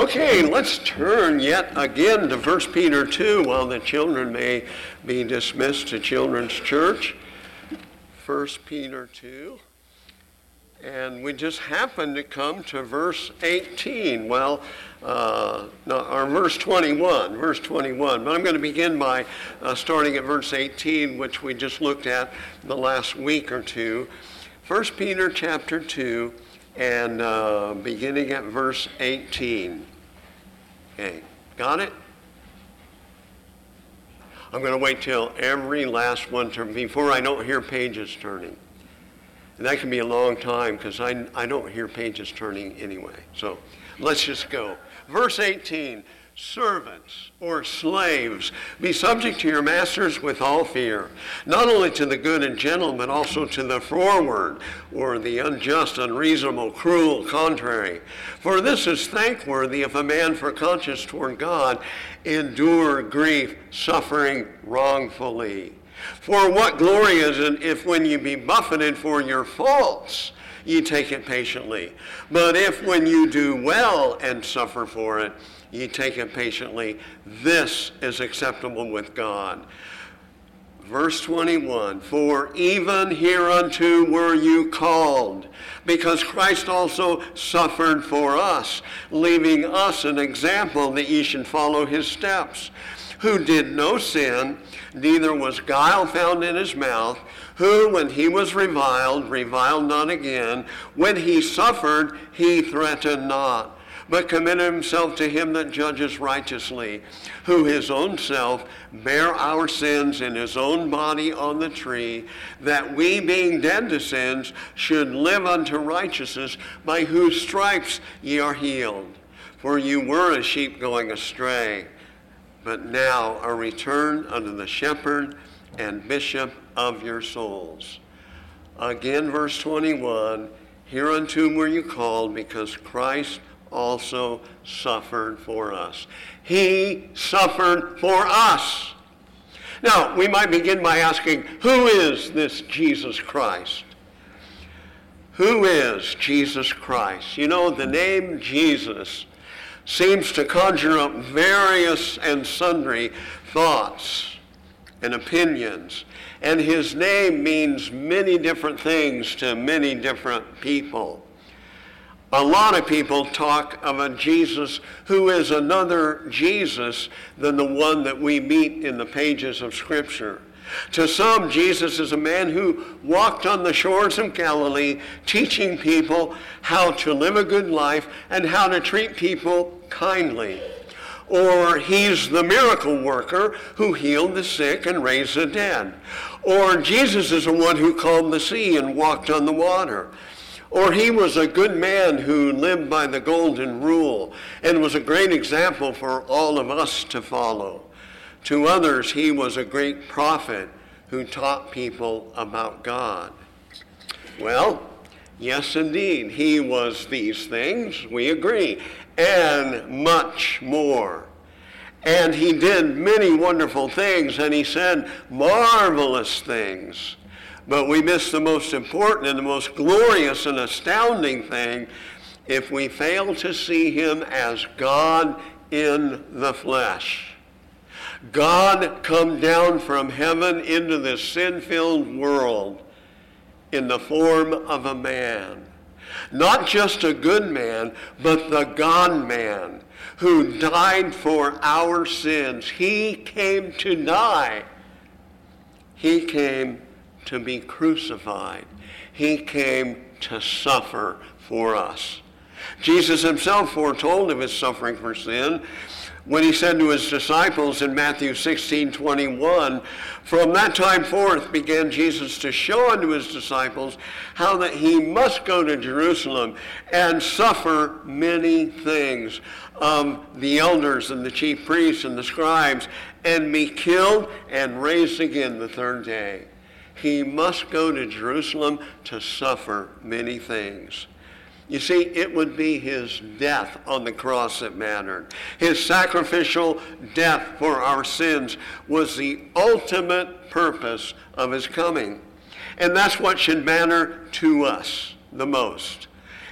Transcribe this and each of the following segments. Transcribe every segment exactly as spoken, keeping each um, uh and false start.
Okay, let's turn yet again to First Peter two while the children may be dismissed to Children's Church. First Peter two. And we just happen to come to verse eighteen. Well, uh, no, or verse twenty-one, verse twenty-one. But I'm going to begin by uh, starting at verse eighteen, which we just looked at the last week or two. First Peter chapter two, and uh, beginning at verse eighteen. Okay, got it? I'm going to wait till every last one turn before I don't hear pages turning. And that can be a long time because I, I don't hear pages turning anyway. So let's just go. Verse eighteen, servants or slaves, be subject to your masters with all fear, not only to the good and gentle, but also to the froward or the unjust, unreasonable, cruel, contrary. For this is thankworthy if a man for conscience toward God endure grief, suffering wrongfully. For what glory is it if when you be buffeted for your faults, ye take it patiently? But if when you do well and suffer for it, ye take it patiently, this is acceptable with God. Verse twenty-one, for even hereunto were you called, because Christ also suffered for us, leaving us an example that ye should follow his steps, who did no sin, neither was guile found in his mouth, who, when he was reviled, reviled not again. When he suffered, he threatened not, but committed himself to him that judges righteously, who his own self bare our sins in his own body on the tree, that we, being dead to sins, should live unto righteousness, by whose stripes ye are healed. For you were as sheep going astray, but now are returned unto the shepherd and bishop of your souls. Again, verse twenty-one, hereunto were you called, because Christ also suffered for us. He suffered for us. Now, we might begin by asking, who is this Jesus Christ? Who is Jesus Christ? You know, the name Jesus seems to conjure up various and sundry thoughts and opinions. And his name means many different things to many different people. A lot of people talk of a Jesus who is another Jesus than the one that we meet in the pages of Scripture. To some, Jesus is a man who walked on the shores of Galilee, teaching people how to live a good life and how to treat people kindly. Or he's the miracle worker who healed the sick and raised the dead. Or Jesus is the one who calmed the sea and walked on the water. Or he was a good man who lived by the golden rule and was a great example for all of us to follow. To others, he was a great prophet who taught people about God. Well, yes, indeed, he was these things, we agree, and much more. And he did many wonderful things, and he said marvelous things. But we miss the most important and the most glorious and astounding thing if we fail to see him as God in the flesh. God come down from heaven into this sin-filled world in the form of a man. Not just a good man, but the God-man who died for our sins. He came to die. He came to be crucified. He came to suffer for us. Jesus himself foretold of his suffering for sin when he said to his disciples in Matthew sixteen twenty-one, from that time forth began Jesus to show unto his disciples how that he must go to Jerusalem and suffer many things of the elders and the chief priests and the scribes, and be killed and raised again the third day. He must go to Jerusalem to suffer many things. You see, it would be his death on the cross that mattered. His sacrificial death for our sins was the ultimate purpose of his coming. And that's what should matter to us the most.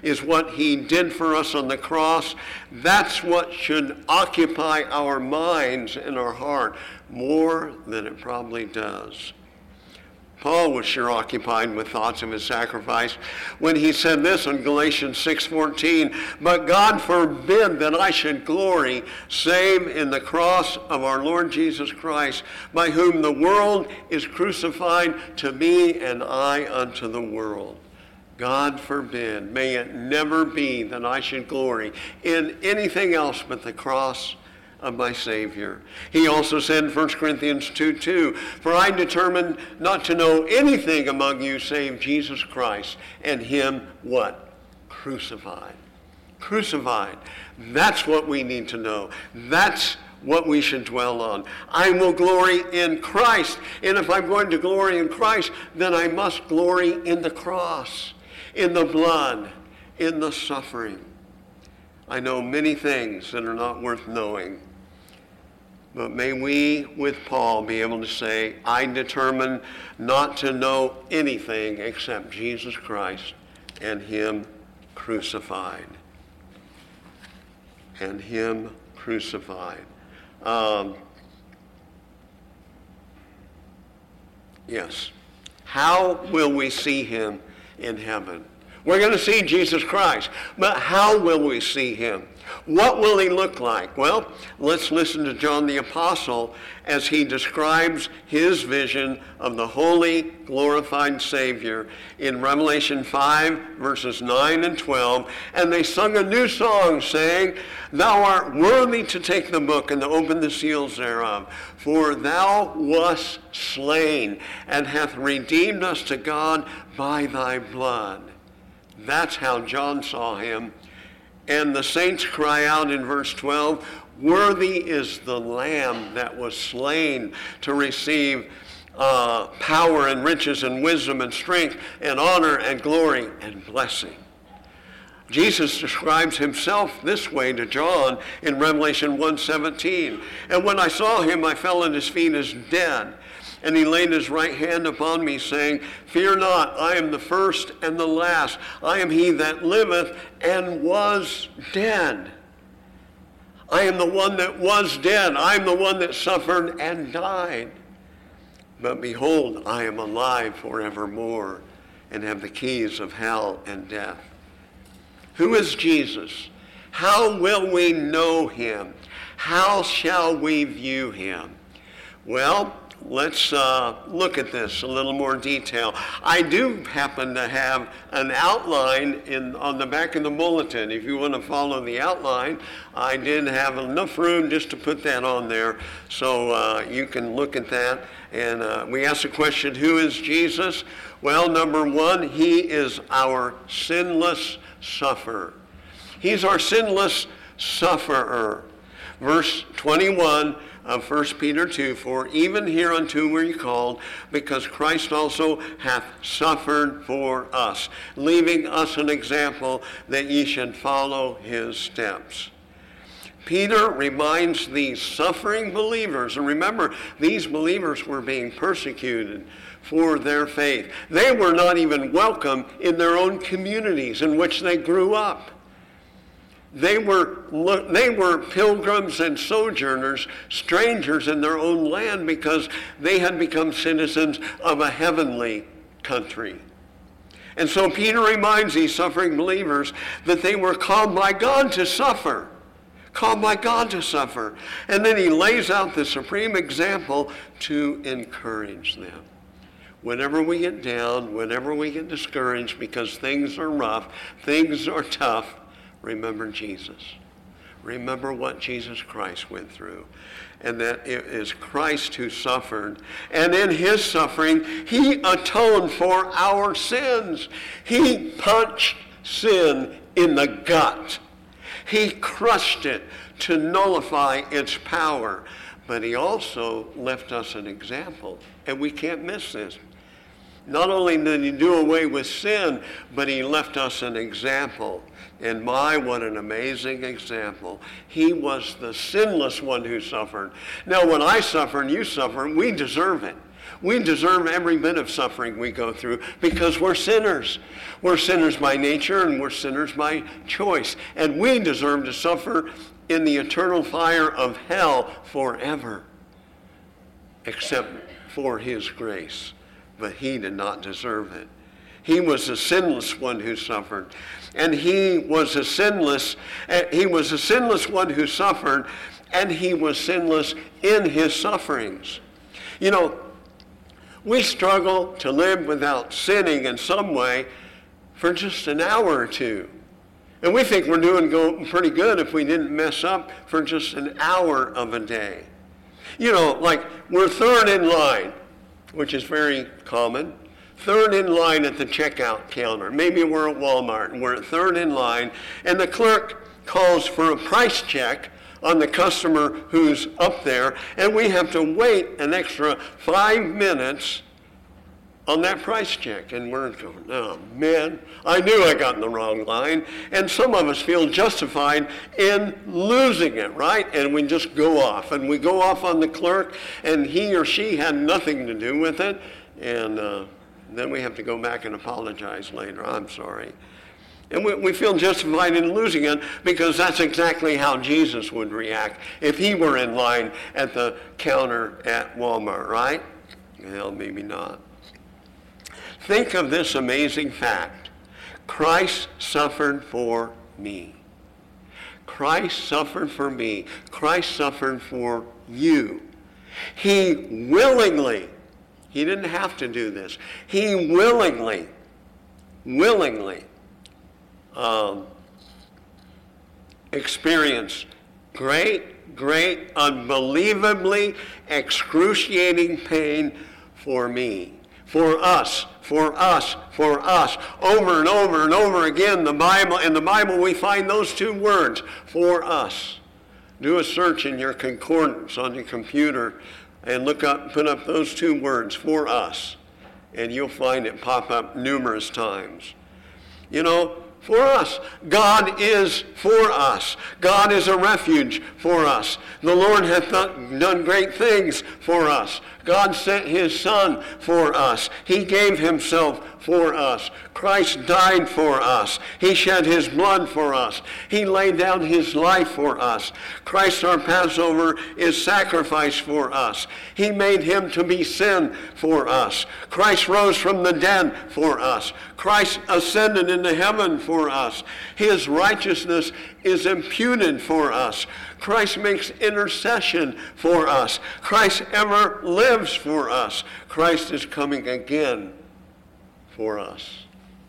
is what he did for us on the cross. That's what should occupy our minds and our heart more than it probably does. Paul was sure occupied with thoughts of his sacrifice when he said this in Galatians six fourteen, "But God forbid that I should glory save in the cross of our Lord Jesus Christ, by whom the world is crucified to me and I unto the world." God forbid, may it never be that I should glory in anything else but the cross of my Savior. He also said in First Corinthians two two, "For I determined not to know anything among you save Jesus Christ, and him" what? Crucified. Crucified. That's what we need to know. That's what we should dwell on. I will glory in Christ. And if I'm going to glory in Christ, then I must glory in the cross, in the blood, in the suffering. I know many things that are not worth knowing. But may we, with Paul, be able to say, I determine not to know anything except Jesus Christ and him crucified. And him crucified. Um, yes. How will we see him in heaven? We're going to see Jesus Christ, but how will we see him? What will he look like? Well, let's listen to John the Apostle as he describes his vision of the holy, glorified Savior in Revelation five, verses nine and twelve. And they sung a new song, saying, "Thou art worthy to take the book and to open the seals thereof. For thou wast slain, and hath redeemed us to God by thy blood." That's how John saw him. And the saints cry out in verse twelve, "Worthy is the Lamb that was slain to receive uh, power and riches and wisdom and strength and honor and glory and blessing." Jesus describes himself this way to John in Revelation one seventeen. "And when I saw him, I fell at his feet as dead. And he laid his right hand upon me, saying, Fear not, I am the first and the last. I am he that liveth and was dead. I am the one that was dead. I am the one that suffered and died. But behold, I am alive forevermore, and have the keys of hell and death." Who is Jesus? How will we know him? How shall we view him? Well, let's uh, look at this a little more detail. I do happen to have an outline in on the back of the bulletin. If you want to follow the outline, I did have enough room just to put that on there, so uh, you can look at that. And uh, we asked the question, who is Jesus? Well, number one, he is our sinless sufferer. He's our sinless sufferer. Verse twenty-one of First Peter two, "For even hereunto were ye called, because Christ also hath suffered for us, leaving us an example that ye should follow his steps." Peter reminds these suffering believers, and remember, these believers were being persecuted for their faith. They were not even welcome in their own communities in which they grew up. They were, they were pilgrims and sojourners, strangers in their own land, because they had become citizens of a heavenly country. And so Peter reminds these suffering believers that they were called by God to suffer. Called by God to suffer. And then he lays out the supreme example to encourage them. Whenever we get down, whenever we get discouraged because things are rough, things are tough, remember Jesus. Remember what Jesus Christ went through. And that it is Christ who suffered. And in his suffering, he atoned for our sins. He punched sin in the gut. He crushed it to nullify its power. But he also left us an example. And we can't miss this. Not only did he do away with sin, but he left us an example. And my, what an amazing example. He was the sinless one who suffered. Now, when I suffer and you suffer, we deserve it. We deserve every bit of suffering we go through because we're sinners. We're sinners by nature and we're sinners by choice. And we deserve to suffer in the eternal fire of hell forever, except for his grace. But he did not deserve it. He was a sinless one who suffered. And he was a sinless, he was a sinless one who suffered, and he was sinless in his sufferings. You know, we struggle to live without sinning in some way for just an hour or two. And we think we're doing go pretty good if we didn't mess up for just an hour of a day. You know, like we're third in line, which is very common. Third in line at the checkout counter. Maybe we're at Walmart and we're at third in line, and the clerk calls for a price check on the customer who's up there, and we have to wait an extra five minutes on that price check. And we're going, oh man, I knew I got in the wrong line. And some of us feel justified in losing it, right? And we just go off. And we go off on the clerk, and he or she had nothing to do with it. And uh, then we have to go back and apologize later. I'm sorry. And we, we feel justified in losing it because that's exactly how Jesus would react if he were in line at the counter at Walmart, right? Well, maybe not. Think of this amazing fact. Christ suffered for me. Christ suffered for me. Christ suffered for you. He willingly, he didn't have to do this. He willingly, willingly um, experienced great, great, unbelievably excruciating pain for me. For us, for us, for us. Over and over and over again, the Bible, in the Bible we find those two words, for us. Do a search in your concordance on your computer and look up, put up those two words, for us. And you'll find it pop up numerous times. You know, for us. God is for us. God is a refuge for us. The Lord hath done great things for us. God sent his Son for us. He gave himself for us. Christ died for us. He shed his blood for us. He laid down his life for us. Christ our Passover is sacrificed for us. He made him to be sin for us. Christ rose from the dead for us. Christ ascended into heaven for us. His righteousness is imputed for us. Christ makes intercession for us. Christ ever lives for us. Christ is coming again for us.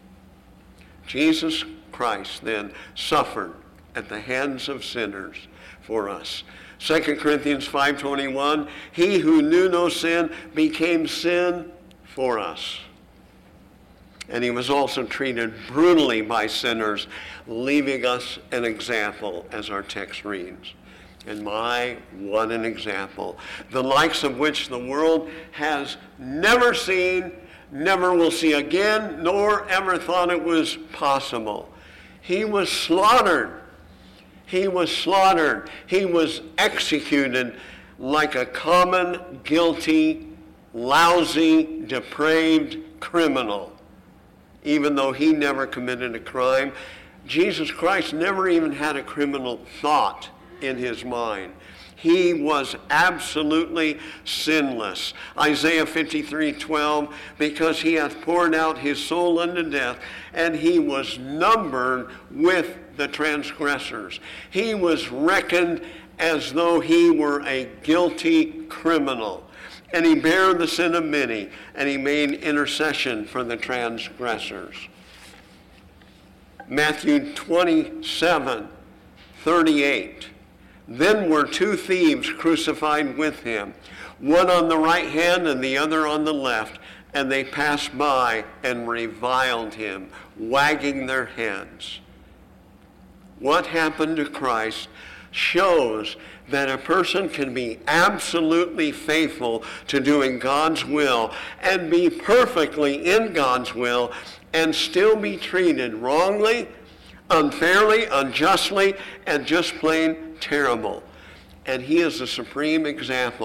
Jesus Christ then suffered at the hands of sinners for us. Second Corinthians five twenty-one, he who knew no sin became sin for us. And he was also treated brutally by sinners, leaving us an example, as our text reads. And my, what an example. The likes of which the world has never seen, never will see again, nor ever thought it was possible. He was slaughtered. He was slaughtered. He was executed like a common, guilty, lousy, depraved criminal. Even though he never committed a crime, Jesus Christ never even had a criminal thought in his mind. He was absolutely sinless. Isaiah fifty-three twelve, because he hath poured out his soul unto death, and he was numbered with the transgressors. He was reckoned as though he were a guilty criminal. And he bare the sin of many, and he made intercession for the transgressors. Matthew twenty-seven thirty-eight. Then were two thieves crucified with him, one on the right hand and the other on the left, and they passed by and reviled him, wagging their heads. What happened to Christ shows that a person can be absolutely faithful to doing God's will and be perfectly in God's will and still be treated wrongly, unfairly, unjustly, and just plain terrible. And he is the supreme example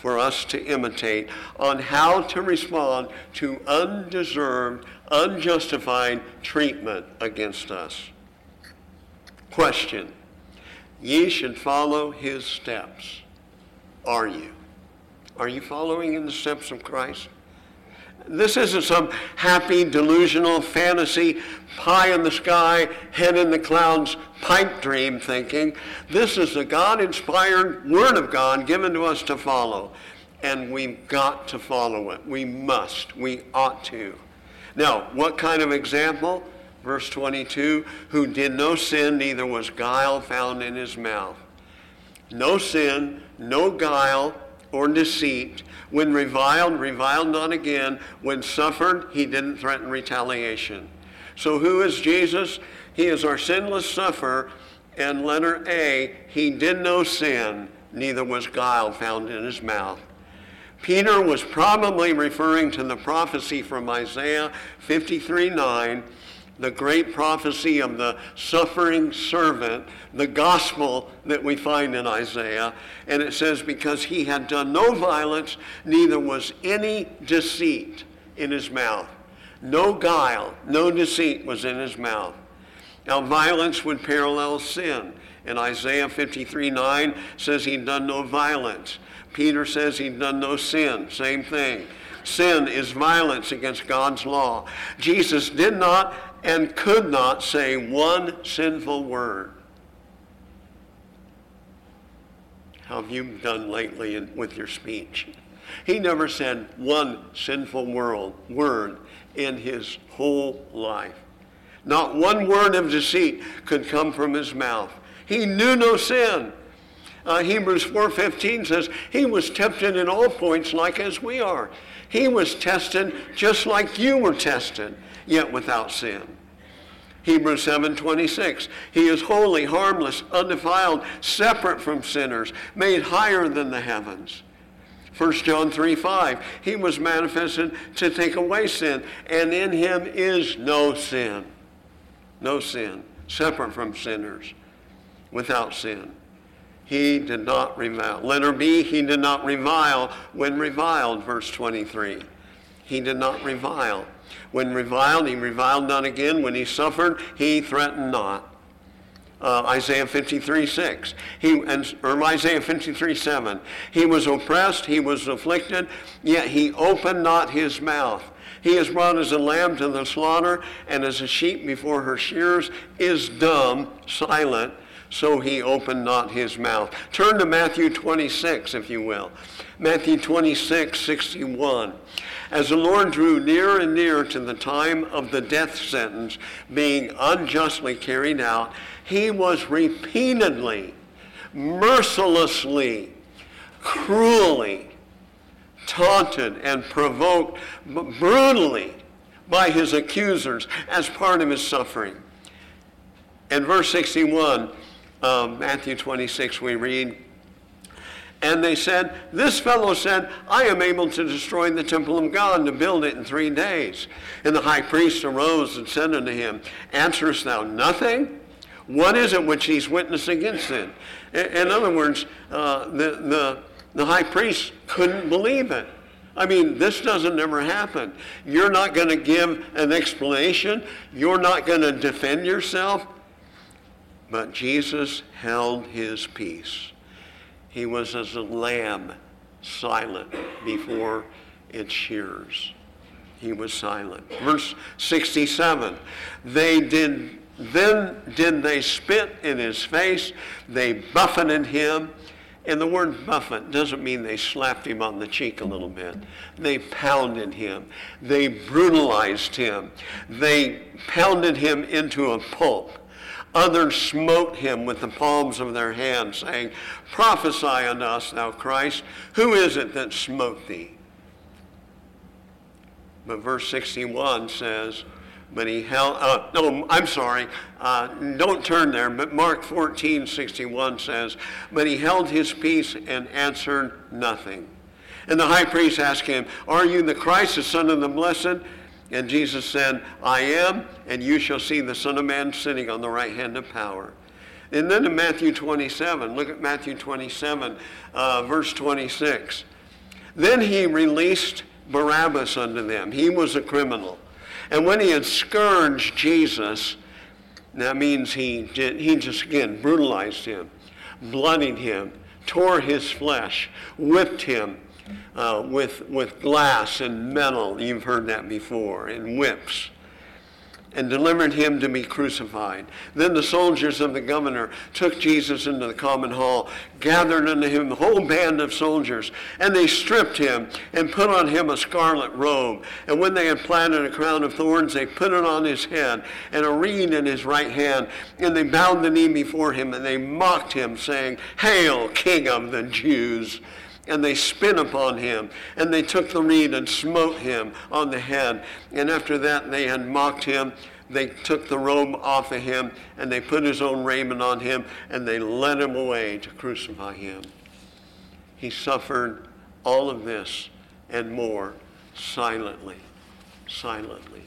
for us to imitate on how to respond to undeserved, unjustified treatment against us. Question: ye should follow his steps. Are you? Are you following in the steps of Christ? This isn't some happy, delusional, fantasy, pie in the sky, head in the clouds, pipe dream thinking. This is the God-inspired Word of God given to us to follow. And we've got to follow it. We must. We ought to. Now, what kind of example? Verse twenty-two, who did no sin, neither was guile found in his mouth. No sin, no guile or deceit. When reviled, reviled not again. When suffered, he didn't threaten retaliation. So who is Jesus? He is our sinless sufferer. And letter A, he did no sin, neither was guile found in his mouth. Peter was probably referring to the prophecy from Isaiah fifty-three nine, the great prophecy of the suffering servant, the gospel that we find in Isaiah. And it says, because he had done no violence, neither was any deceit in his mouth. No guile, no deceit was in his mouth. Now, violence would parallel sin. And Isaiah fifty-three nine says he'd done no violence. Peter says he'd done no sin. Same thing. Sin is violence against God's law. Jesus did not and could not say one sinful word. How have you done lately in, with your speech? He never said one sinful world, word in his whole life. Not one word of deceit could come from his mouth. He knew no sin. Uh, Hebrews four fifteen says he was tempted in all points like as we are. He was tested just like you were tested, yet without sin. Hebrews seven twenty-six, he is holy, harmless, undefiled, separate from sinners, made higher than the heavens. First John three five, he was manifested to take away sin, and in him is no sin. No sin, separate from sinners, without sin. He did not revile. Letter B, he did not revile when reviled, verse twenty-three. He did not revile. When reviled, he reviled not again. When he suffered, he threatened not. Uh, Isaiah fifty-three six, he, and, or Isaiah fifty-three seven. He was oppressed, he was afflicted, yet he opened not his mouth. He is brought as a lamb to the slaughter, and as a sheep before her shearers is dumb, silent, so he opened not his mouth. Turn to Matthew twenty-six, if you will. Matthew twenty-six sixty-one. As the Lord drew nearer and nearer to the time of the death sentence being unjustly carried out, he was repeatedly, mercilessly, cruelly taunted and provoked brutally by his accusers as part of his suffering. In verse sixty-one, um, Matthew twenty-six, we read, and they said, this fellow said, I am able to destroy the temple of God and to build it in three days. And the high priest arose and said unto him, answerest thou nothing? What is it which he's witness against it? In other words, uh, the, the, the high priest couldn't believe it. I mean, this doesn't ever happen. You're not going to give an explanation. You're not going to defend yourself. But Jesus held his peace. He was as a lamb, silent before its shearers. He was silent. Verse sixty-seven, they did, then did they spit in his face, they buffeted him. And the word buffet doesn't mean they slapped him on the cheek a little bit. They pounded him. They brutalized him. They pounded him into a pulp. Others smote him with the palms of their hands, saying, prophesy unto us, thou Christ, who is it that smote thee? But verse sixty-one says, but he held, uh, no, I'm sorry, uh, don't turn there, but Mark fourteen sixty-one says, but he held his peace and answered nothing. And the high priest asked him, are you the Christ, the Son of the Blessed? And Jesus said, I am, and you shall see the Son of Man sitting on the right hand of power. And then in Matthew twenty-seven, look at Matthew twenty-seven, uh, verse twenty-six. Then he released Barabbas unto them. He was a criminal. And when he had scourged Jesus, that means he did, he just, again, brutalized him, bloodied him, tore his flesh, whipped him uh, with, with glass and metal. You've heard that before, and whips. And delivered him to be crucified. Then the soldiers of the governor took Jesus into the common hall, gathered unto him the whole band of soldiers, and they stripped him and put on him a scarlet robe. And when they had planted a crown of thorns, they put it on his head, and a reed in his right hand. And they bowed the knee before him, and they mocked him, saying, Hail, King of the Jews! And they spit upon him, and they took the reed and smote him on the head. And after that they had mocked him, they took the robe off of him, and they put his own raiment on him, and they led him away to crucify him. He suffered all of this and more silently, silently.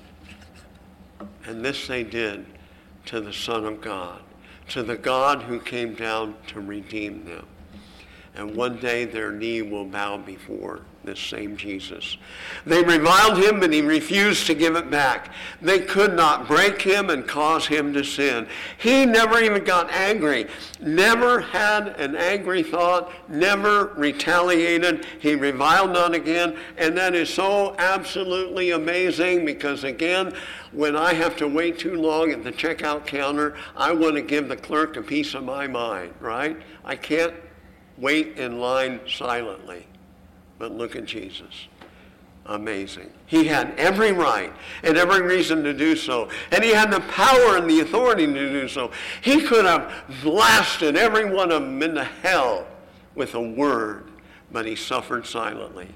And this they did to the Son of God, to the God who came down to redeem them. And one day their knee will bow before this same Jesus. They reviled him, but he refused to give it back. They could not break him and cause him to sin. He never even got angry, never had an angry thought, never retaliated. He reviled not again. And that is so absolutely amazing, because again, when I have to wait too long at the checkout counter, I want to give the clerk a piece of my mind, right? I can't wait in line silently. But look at Jesus. Amazing. He had every right and every reason to do so. And he had the power and the authority to do so. He could have blasted every one of them into hell with a word, but he suffered silently.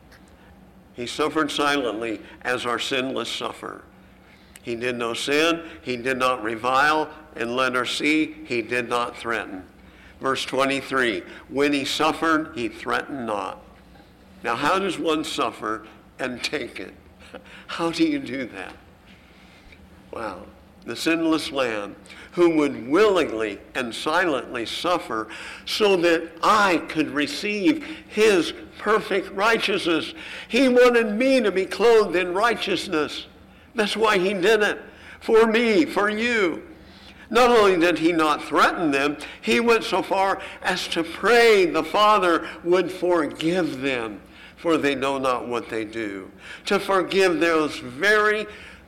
He suffered silently as our sinless suffer. He did no sin. He did not revile and let her see. He did not threaten. Verse twenty-three, when he suffered, he threatened not. Now, how does one suffer and take it? How do you do that? Wow. The sinless Lamb who would willingly and silently suffer so that I could receive his perfect righteousness. He wanted me to be clothed in righteousness. That's why he did it. For me, for you. Not only did he not threaten them, he went so far as to pray the Father would forgive them, for they know not what they do. To forgive those very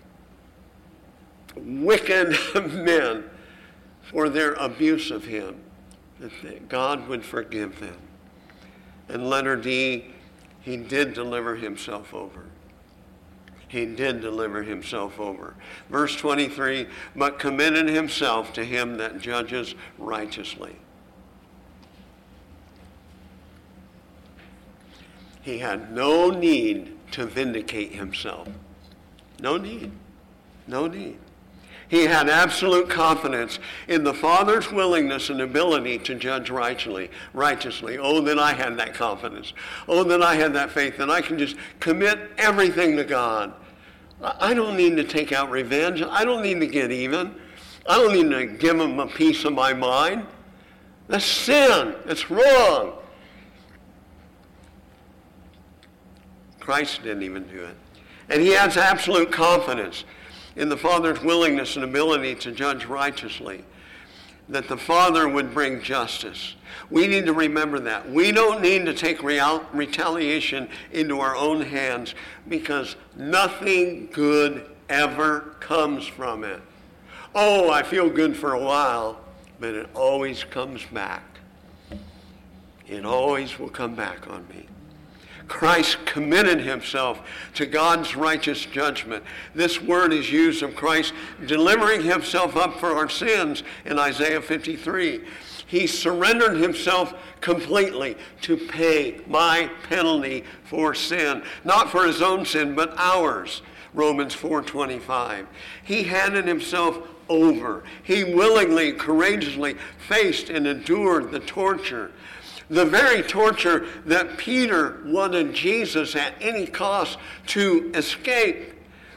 wicked men for their abuse of him, that God would forgive them. And letter D, he did deliver himself over. He did deliver himself over. Verse twenty-three, but committed himself to him that judges righteously. He had no need to vindicate himself. No need. No need. He had absolute confidence in the Father's willingness and ability to judge righteously. righteously. Oh, that I had that confidence. Oh, that I had that faith, that I can just commit everything to God. I don't need to take out revenge. I don't need to get even. I don't need to give him a piece of my mind. That's sin. It's wrong. Christ didn't even do it. And he has absolute confidence in the Father's willingness and ability to judge righteously, that the Father would bring justice. We need to remember that. We don't need to take real, retaliation into our own hands, because nothing good ever comes from it. Oh, I feel good for a while, but it always comes back. It always will come back on me. Christ committed himself to God's righteous judgment. This word is used of Christ delivering himself up for our sins in Isaiah fifty-three. He surrendered himself completely to pay my penalty for sin. Not for his own sin, but ours. Romans four twenty-five. He handed himself over. He willingly, courageously faced and endured the torture. The very torture that Peter wanted Jesus at any cost to escape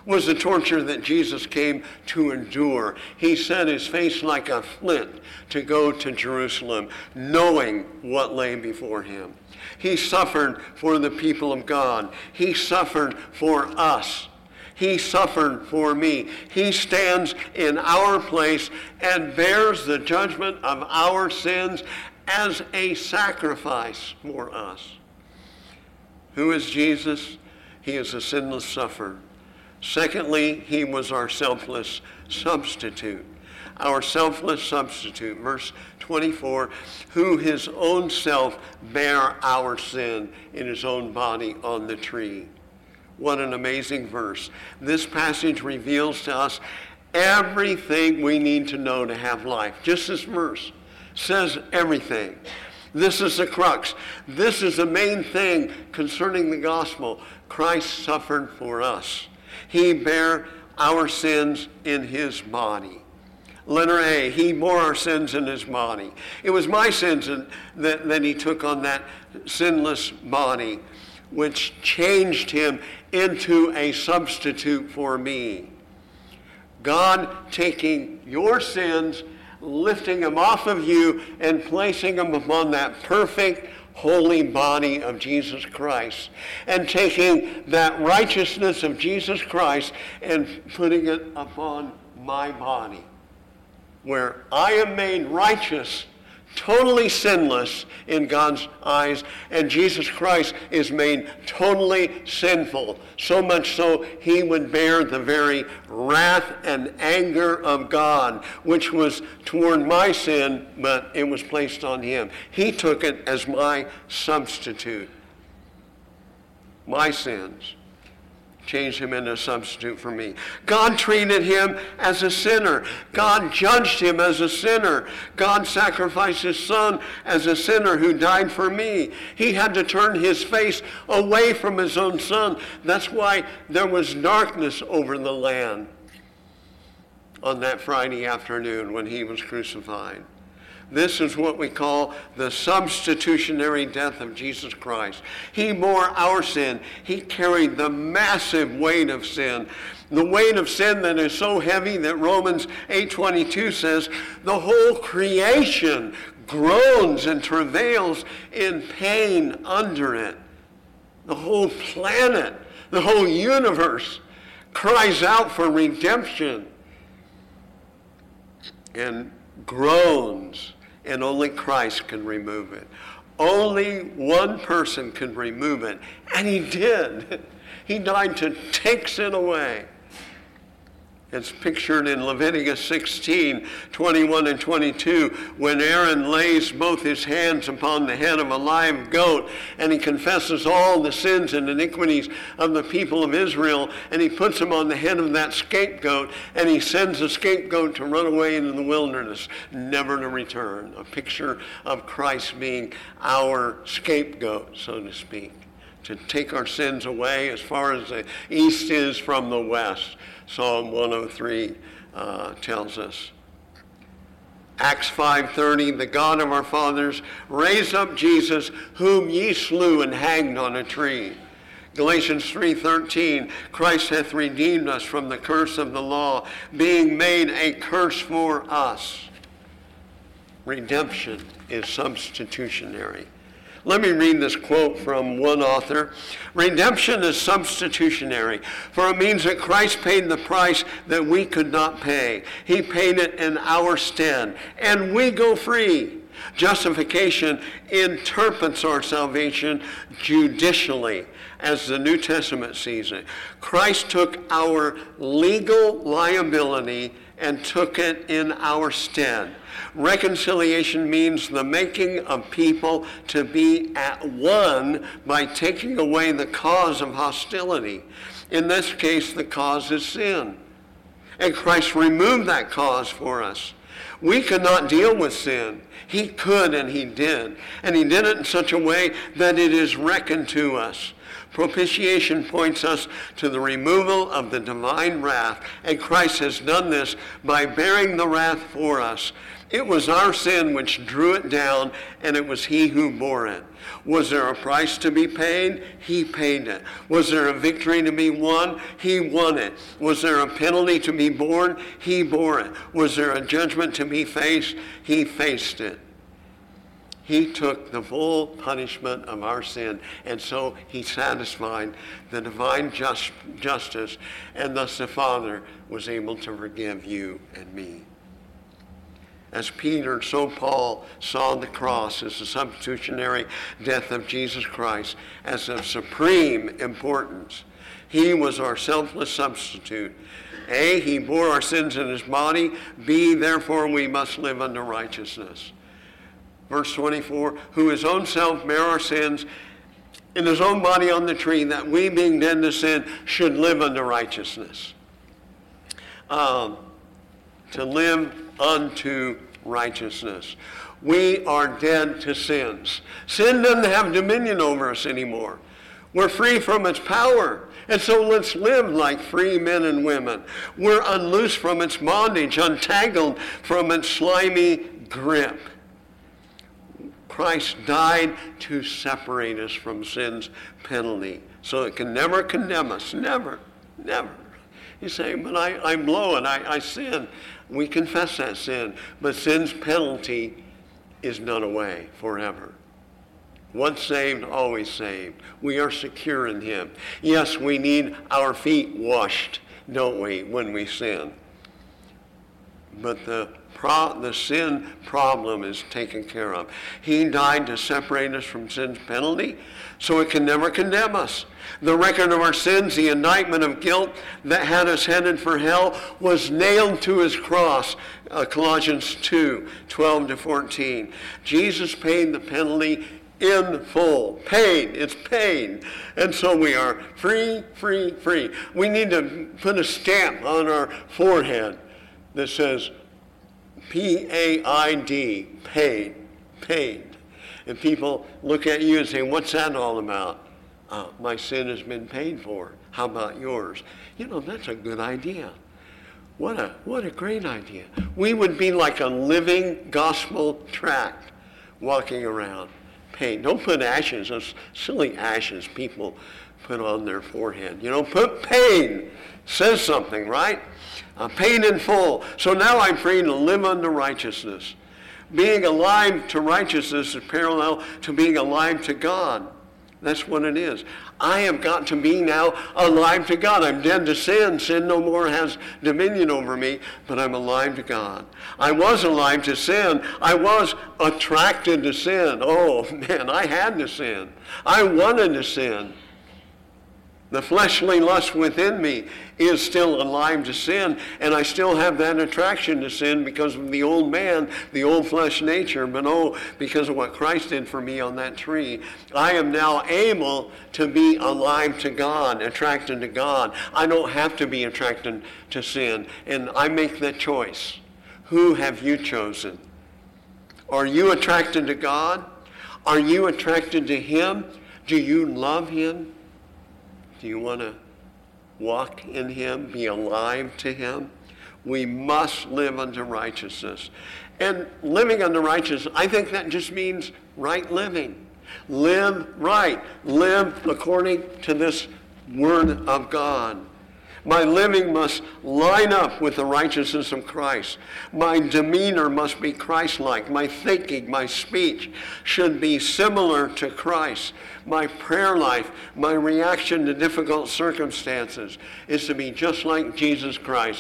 was the torture that Jesus came to endure. He set his face like a flint to go to Jerusalem, knowing what lay before him. He suffered for the people of God. He suffered for us. He suffered for me. He stands in our place and bears the judgment of our sins as a sacrifice for us. Who is Jesus? He is a sinless sufferer. Secondly, he was our selfless substitute. Our selfless substitute. Verse twenty-four, who his own self bare our sin in his own body on the tree. What an amazing verse. This passage reveals to us everything we need to know to have life. Just this verse says everything. This is the crux. This is the main thing concerning the gospel. Christ suffered for us. He bare our sins in his body. Letter A, he bore our sins in his body. It was my sins that, that he took on that sinless body, which changed him into a substitute for me. God taking your sins, lifting them off of you, and placing them upon that perfect, holy body of Jesus Christ, and taking that righteousness of Jesus Christ and putting it upon my body, where I am made righteous, totally sinless in God's eyes, and Jesus Christ is made totally sinful, so much so he would bear the very wrath and anger of God, which was toward my sin, but it was placed on him. He took it as my substitute. My sins changed him into a substitute for me. God treated him as a sinner. God judged him as a sinner. God sacrificed his son as a sinner who died for me. He had to turn his face away from his own son. That's why there was darkness over the land on that Friday afternoon when he was crucified. This is what we call the substitutionary death of Jesus Christ. He bore our sin. He carried the massive weight of sin. The weight of sin that is so heavy that Romans eight twenty-two says, the whole creation groans and travails in pain under it. The whole planet, the whole universe cries out for redemption and groans. And only Christ can remove it. Only one person can remove it. And he did. He died to take sin away. It's pictured in Leviticus sixteen, twenty-one and twenty-two, when Aaron lays both his hands upon the head of a live goat, and he confesses all the sins and iniquities of the people of Israel, and he puts them on the head of that scapegoat, and he sends the scapegoat to run away into the wilderness, never to return. A picture of Christ being our scapegoat, so to speak, to take our sins away as far as the east is from the west. Psalm one oh three uh, tells us. Acts five thirty, the God of our fathers raised up Jesus, whom ye slew and hanged on a tree. Galatians three thirteen, Christ hath redeemed us from the curse of the law, being made a curse for us. Redemption is substitutionary. Let me read this quote from one author. Redemption is substitutionary, for it means that Christ paid the price that we could not pay. He paid it in our stead, and we go free. Justification interprets our salvation judicially, as the New Testament sees it. Christ took our legal liability and took it in our stead. Reconciliation means the making of people to be at one by taking away the cause of hostility. In this case, the cause is sin. And Christ removed that cause for us. We could not deal with sin. He could, and he did. And he did it in such a way that it is reckoned to us. Propitiation points us to the removal of the divine wrath, and Christ has done this by bearing the wrath for us. It was our sin which drew it down, and it was he who bore it. Was there a price to be paid? He paid it. Was there a victory to be won? He won it. Was there a penalty to be borne? He bore it. Was there a judgment to be faced? He faced it. He took the full punishment of our sin, and so he satisfied the divine just, justice, and thus the Father was able to forgive you and me. As Peter, so Paul saw the cross as the substitutionary death of Jesus Christ as of supreme importance. He was our selfless substitute. A, he bore our sins in his body. B, therefore we must live unto righteousness. Verse twenty-four, who his own self bare our sins in his own body on the tree, that we being dead to sin should live unto righteousness. Um, to live unto righteousness. We are dead to sins. Sin doesn't have dominion over us anymore. We're free from its power. And so let's live like free men and women. We're unloosed from its bondage, untangled from its slimy grip. Christ died to separate us from sin's penalty, so it can never condemn us. Never, never. You say, but I, I'm low and I, I sin. We confess that sin, but sin's penalty is done away forever. Once saved, always saved. We are secure in him. Yes, we need our feet washed, don't we, when we sin. But the Pro, the sin problem is taken care of. He died to separate us from sin's penalty, so it can never condemn us. The record of our sins, the indictment of guilt that had us headed for hell, was nailed to his cross. Uh, Colossians two, twelve to fourteen. Jesus paid the penalty in full. Paid. It's paid. And so we are free, free, free. We need to put a stamp on our forehead that says, P A I D, paid, paid. And people look at you and say, what's that all about? Uh, my sin has been paid for. How about yours? You know, that's a good idea. What a, what a great idea. We would be like a living gospel tract walking around. Paid. Don't put ashes, those silly ashes people put on their forehead. You know, put paid. Says something, right? Uh, paid in full. So now I'm free to live unto righteousness. Being alive to righteousness is parallel to being alive to God. That's what it is. I have got to be now alive to God. I'm dead to sin. Sin no more has dominion over me, but I'm alive to God. I was alive to sin. I was attracted to sin. Oh, man, I had to sin. I wanted to sin. The fleshly lust within me is still alive to sin, and I still have that attraction to sin because of the old man, the old flesh nature. But oh, because of what Christ did for me on that tree, I am now able to be alive to God, attracted to God. I don't have to be attracted to sin, and I make the choice. Who have you chosen? Are you attracted to God? Are you attracted to him? Do you love him? Do you want to walk in him, be alive to him? We must live unto righteousness. And living unto righteousness, I think that just means right living. Live right. Live according to this word of God. My living must line up with the righteousness of Christ. My demeanor must be Christ-like. My thinking, my speech should be similar to Christ. My prayer life, my reaction to difficult circumstances is to be just like Jesus Christ.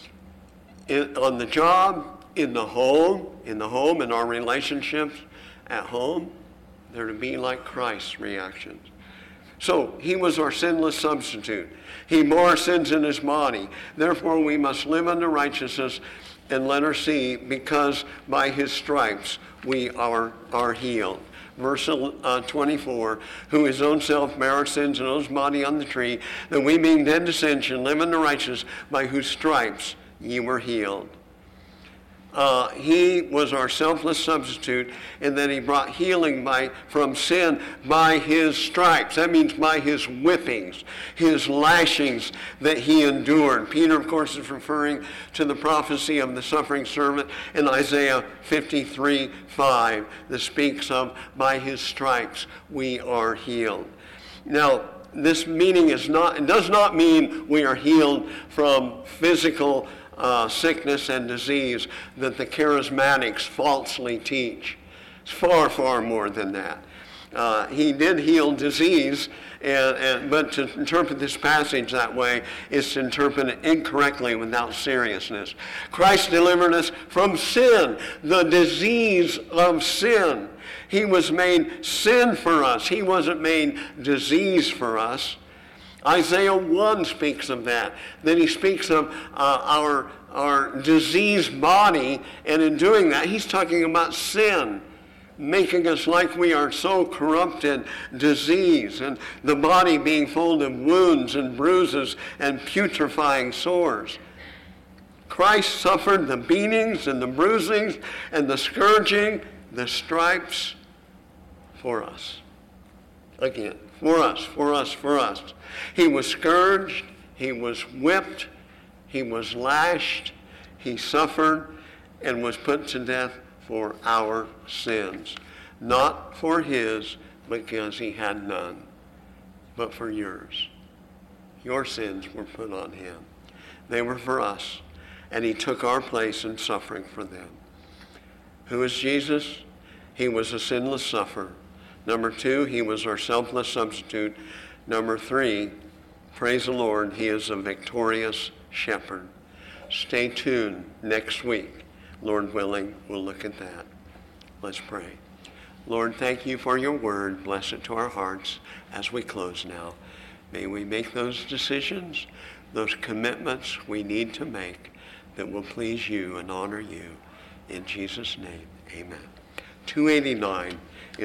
In, on the job, in the home, in the home, in our relationships at home, they're to be like Christ's reactions. So he was our sinless substitute. He bore our sins in his body. Therefore we must live unto righteousness. And letter C, because by his stripes we are, are healed. Verse uh, twenty-four, who his own self bare our sins in his body on the tree, that we being dead to sin should live unto righteousness, by whose stripes ye were healed. Uh, he was our selfless substitute, and then he brought healing by, from sin by his stripes. That means by his whippings, his lashings that he endured. Peter, of course, is referring to the prophecy of the suffering servant in Isaiah fifty-three five that speaks of, by his stripes we are healed. Now, this meaning is not, it does not mean we are healed from physical Uh, sickness and disease that the charismatics falsely teach. It's far, far more than that. Uh, he did heal disease, and, and, but to interpret this passage that way is to interpret it incorrectly without seriousness. Christ delivered us from sin, the disease of sin. He was made sin for us. He wasn't made disease for us. Isaiah one speaks of that. Then he speaks of uh, our, our diseased body, and in doing that, he's talking about sin, making us like we are so corrupted, disease, and the body being full of wounds and bruises and putrefying sores. Christ suffered the beatings and the bruisings and the scourging, the stripes for us. Again, for us, for us, for us. He was scourged, he was whipped, he was lashed, he suffered, and was put to death for our sins. Not for his, because he had none, but for yours. Your sins were put on him. They were for us, and he took our place in suffering for them. Who is Jesus? He was a sinless sufferer. Number two, he was our selfless substitute. Number three, praise the Lord, he is a victorious shepherd. Stay tuned next week. Lord willing, we'll look at that. Let's pray. Lord, thank you for your word. Bless it to our hearts as we close now. May we make those decisions, those commitments we need to make that will please you and honor you. In Jesus' name, amen. two eighty-nine.